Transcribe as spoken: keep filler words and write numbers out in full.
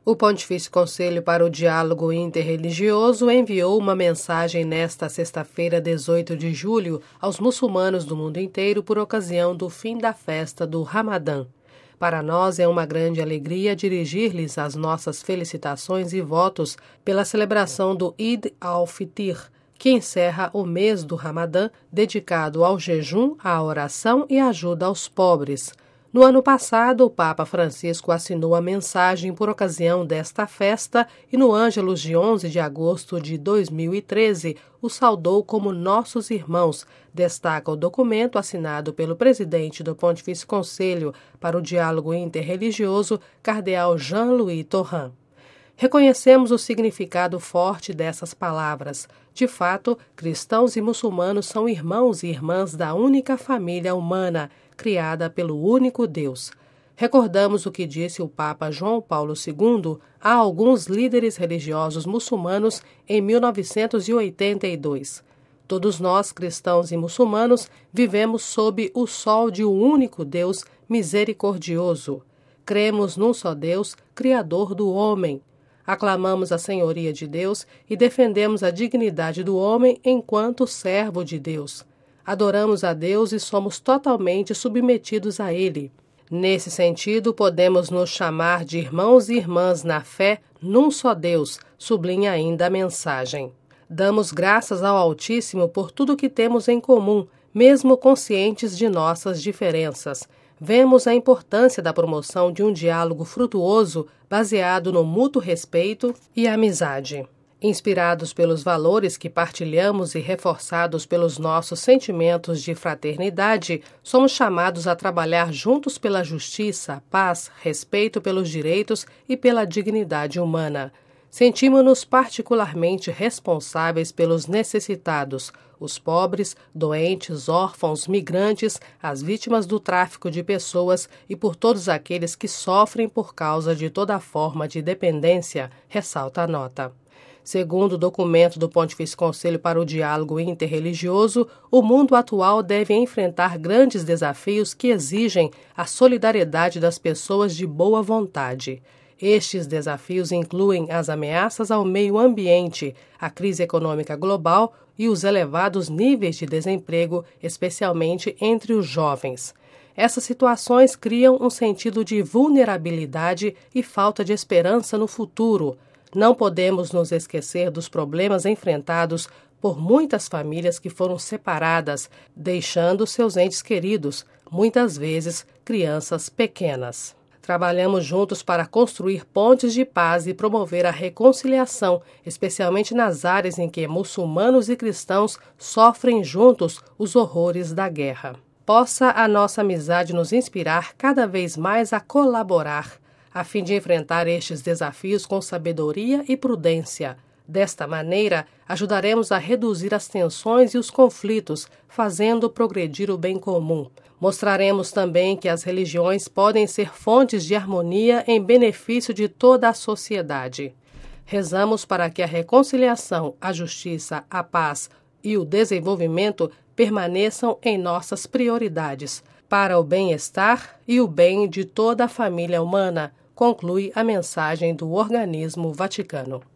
O Pontifício Conselho para o Diálogo Interreligioso enviou uma mensagem nesta sexta-feira, dezoito de julho, aos muçulmanos do mundo inteiro por ocasião do fim da festa do Ramadã. Para nós é uma grande alegria dirigir-lhes as nossas felicitações e votos pela celebração do Eid al-Fitr, que encerra o mês do Ramadã, dedicado ao jejum, à oração e ajuda aos pobres. No ano passado, o Papa Francisco assinou a mensagem por ocasião desta festa e no Ângelus de onze de agosto de dois mil e treze o saudou como nossos irmãos, destaca o documento assinado pelo presidente do Pontifício Conselho para o Diálogo Interreligioso, cardeal Jean-Louis Tauran. Reconhecemos o significado forte dessas palavras. De fato, cristãos e muçulmanos são irmãos e irmãs da única família humana, criada pelo único Deus. Recordamos o que disse o Papa João Paulo segundo a alguns líderes religiosos muçulmanos em mil novecentos e oitenta e dois. Todos nós, cristãos e muçulmanos, vivemos sob o sol de um único Deus misericordioso. Cremos num só Deus, Criador do homem. Aclamamos a senhoria de Deus e defendemos a dignidade do homem enquanto servo de Deus. Adoramos a Deus e somos totalmente submetidos a Ele. Nesse sentido, podemos nos chamar de irmãos e irmãs na fé num só Deus, sublinha ainda a mensagem. Damos graças ao Altíssimo por tudo que temos em comum, mesmo conscientes de nossas diferenças. Vemos a importância da promoção de um diálogo frutuoso baseado no mútuo respeito e amizade. Inspirados pelos valores que partilhamos e reforçados pelos nossos sentimentos de fraternidade, somos chamados a trabalhar juntos pela justiça, paz, respeito pelos direitos e pela dignidade humana. Sentimos-nos particularmente responsáveis pelos necessitados, os pobres, doentes, órfãos, migrantes, as vítimas do tráfico de pessoas e por todos aqueles que sofrem por causa de toda forma de dependência, ressalta a nota. Segundo o documento do Pontifício Conselho para o Diálogo Interreligioso, o mundo atual deve enfrentar grandes desafios que exigem a solidariedade das pessoas de boa vontade. Estes desafios incluem as ameaças ao meio ambiente, a crise econômica global e os elevados níveis de desemprego, especialmente entre os jovens. Essas situações criam um sentido de vulnerabilidade e falta de esperança no futuro. Não podemos nos esquecer dos problemas enfrentados por muitas famílias que foram separadas, deixando seus entes queridos, muitas vezes crianças pequenas. Trabalhamos juntos para construir pontes de paz e promover a reconciliação, especialmente nas áreas em que muçulmanos e cristãos sofrem juntos os horrores da guerra. Possa a nossa amizade nos inspirar cada vez mais a colaborar, a fim de enfrentar estes desafios com sabedoria e prudência. Desta maneira, ajudaremos a reduzir as tensões e os conflitos, fazendo progredir o bem comum. Mostraremos também que as religiões podem ser fontes de harmonia em benefício de toda a sociedade. Rezamos para que a reconciliação, a justiça, a paz e o desenvolvimento permaneçam em nossas prioridades, para o bem-estar e o bem de toda a família humana, conclui a mensagem do Organismo Vaticano.